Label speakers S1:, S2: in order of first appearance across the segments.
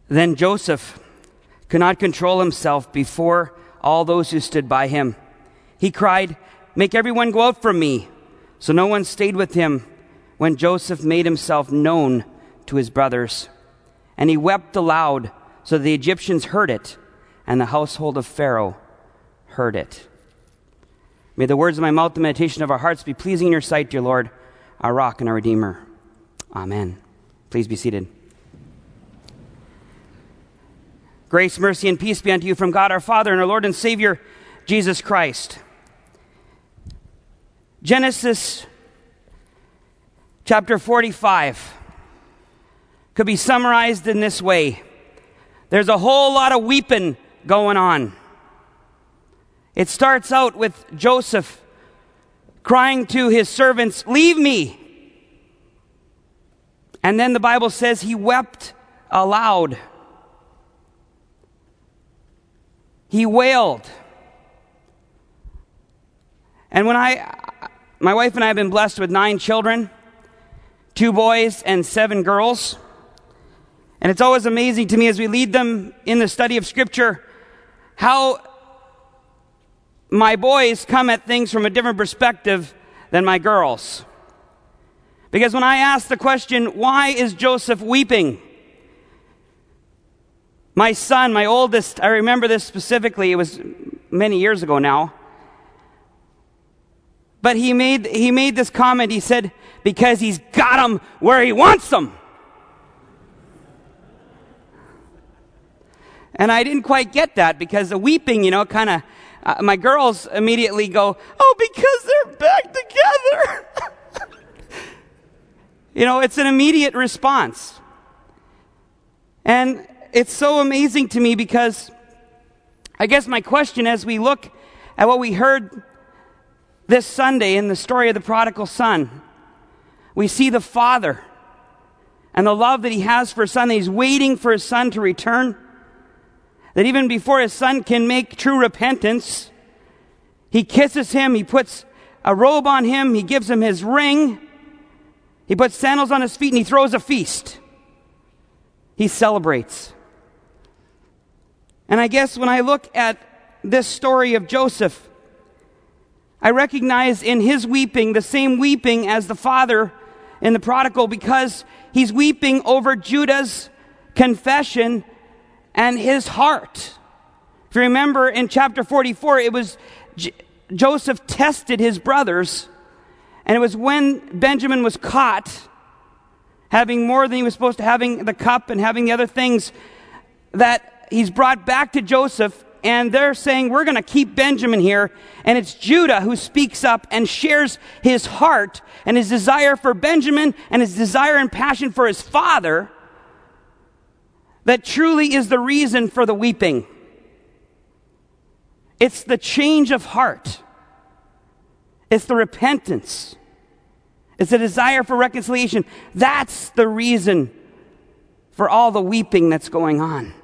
S1: Then Joseph could not control himself before all those who stood by him. He cried, "Make everyone go out from me." So no one stayed with him when Joseph made himself known to his brothers. And he wept aloud, so that the Egyptians heard it, and the household of Pharaoh heard it. May the words of my mouth and the meditation of our hearts be pleasing in your sight, dear Lord, our rock and our Redeemer. Amen. Please be seated. Grace, mercy, and peace be unto you from God our Father and our Lord and Savior, Jesus Christ. Genesis chapter 45 could be summarized in this way. There's a whole lot of weeping going on. It starts out with Joseph crying to his servants, "Leave me." And then the Bible says he wept aloud. He wailed. And when my wife and I have been blessed with 9 children, 2 boys and 7 girls. And it's always amazing to me as we lead them in the study of Scripture, how my boys come at things from a different perspective than my girls. Because when I ask the question, why is Joseph weeping? My son, my oldest, I remember this specifically, it was many years ago now. But he made this comment, he said, because he's got them where he wants them. And I didn't quite get that because the weeping, my girls immediately go, "Oh, because they're back together." It's an immediate response. And it's so amazing to me because I guess my question as we look at what we heard this Sunday in the story of the prodigal son, we see the father and the love that he has for his son, that he's waiting for his son to return, that even before his son can make true repentance, he kisses him, he puts a robe on him, he gives him his ring, he puts sandals on his feet, and he throws a feast. He celebrates. And I guess when I look at this story of Joseph, I recognize in his weeping the same weeping as the father in the prodigal, because he's weeping over Judah's confession and his heart. If you remember in chapter 44, it was Joseph tested his brothers, and it was when Benjamin was caught having more than he was supposed to, having the cup and having the other things, that he's brought back to Joseph, and they're saying, "We're going to keep Benjamin here." And it's Judah who speaks up and shares his heart and his desire for Benjamin and his desire and passion for his father that truly is the reason for the weeping. It's the change of heart. It's the repentance. It's a desire for reconciliation. That's the reason for all the weeping that's going on.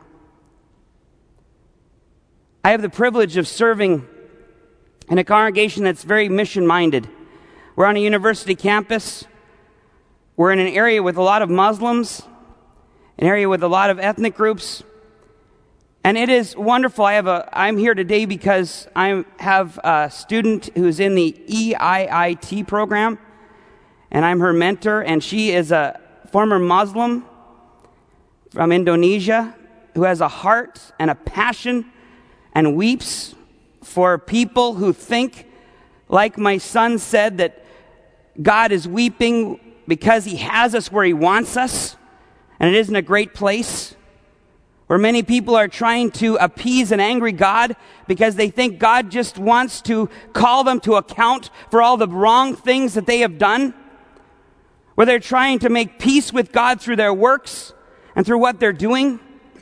S1: I have the privilege of serving in a congregation that's very mission-minded. We're on a university campus. We're in an area with a lot of Muslims, an area with a lot of ethnic groups. And it is wonderful. I'm here today because I have a student who's in the EIIT program, and I'm her mentor, and she is a former Muslim from Indonesia who has a heart and a passion and weeps for people who think, like my son said, that God is weeping because he has us where he wants us, and it isn't a great place, where many people are trying to appease an angry God because they think God just wants to call them to account for all the wrong things that they have done, where they're trying to make peace with God through their works and through what they're doing.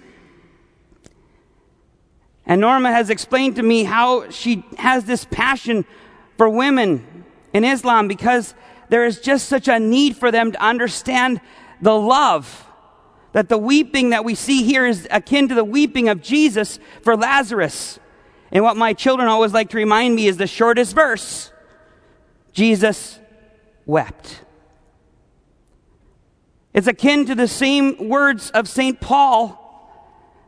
S1: And Norma has explained to me how she has this passion for women in Islam because there is just such a need for them to understand the love, that the weeping that we see here is akin to the weeping of Jesus for Lazarus. And what my children always like to remind me is the shortest verse. Jesus wept. It's akin to the same words of St. Paul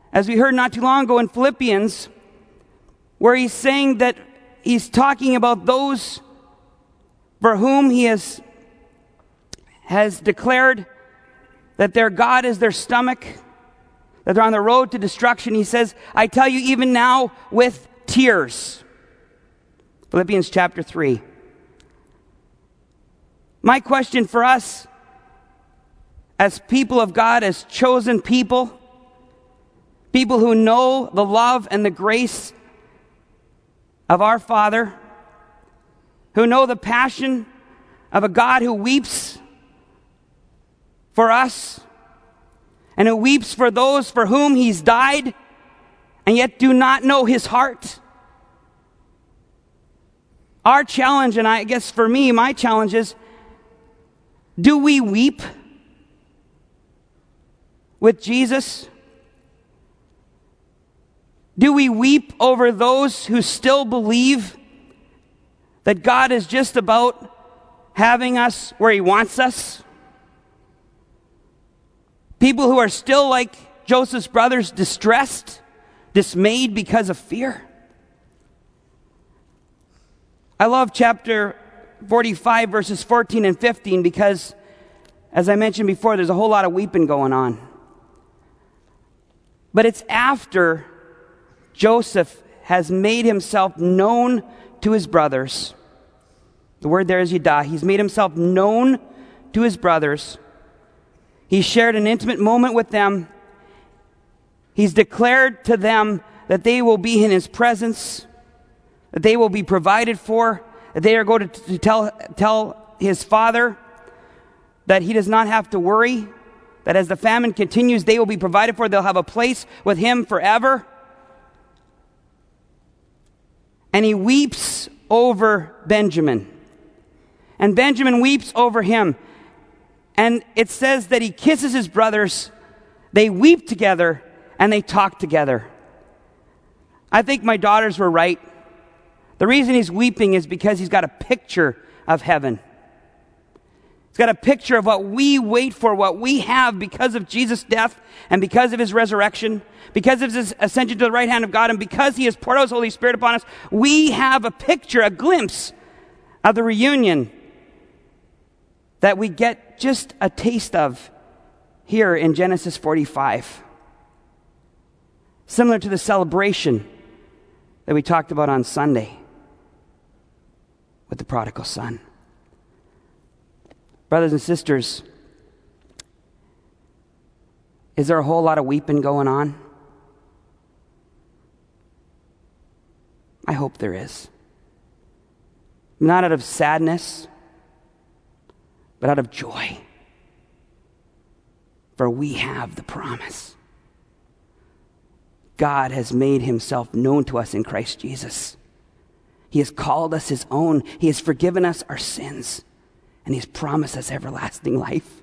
S1: as we heard not too long ago in Philippians, where he's saying that he's talking about those for whom he has declared that their God is their stomach, that they're on the road to destruction. He says, I tell you even now with tears. Philippians chapter 3. My question for us as people of God, as chosen people, people who know the love and the grace of our Father, who know the passion of a God who weeps for us and who weeps for those for whom he's died and yet do not know his heart. Our challenge, and I guess for me, my challenge is, do we weep with Jesus? Do we weep over those who still believe that God is just about having us where he wants us? People who are still like Joseph's brothers, distressed, dismayed because of fear. I love chapter 45, verses 14 and 15, because, as I mentioned before, there's a whole lot of weeping going on. But it's after Joseph has made himself known to his brothers. The word there is Yadah. He's made himself known to his brothers. He shared an intimate moment with them. He's declared to them that they will be in his presence, that they will be provided for, that they are going to tell his father that he does not have to worry, that as the famine continues, they will be provided for. They'll have a place with him forever. And he weeps over Benjamin. And Benjamin weeps over him. And it says that he kisses his brothers, they weep together, and they talk together. I think my daughters were right. The reason he's weeping is because he's got a picture of heaven. He's got a picture of what we wait for, what we have because of Jesus' death and because of his resurrection, because of his ascension to the right hand of God, and because he has poured out his Holy Spirit upon us. We have a picture, a glimpse of the reunion that we get just a taste of here in Genesis 45. Similar to the celebration that we talked about on Sunday with the prodigal son. Brothers and sisters, is there a whole lot of weeping going on? I hope there is. Not out of sadness, but out of joy. For we have the promise. God has made himself known to us in Christ Jesus. He has called us his own. He has forgiven us our sins. And he's promised us everlasting life.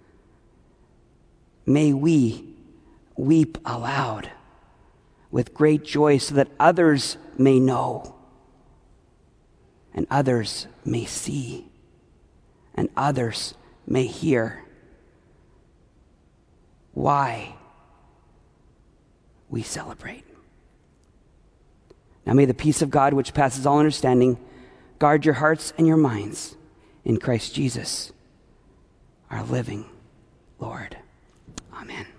S1: May we weep aloud with great joy so that others may know and others may see and others may hear why we celebrate. Now may the peace of God, which passes all understanding, guard your hearts and your minds in Christ Jesus, our living Lord. Amen.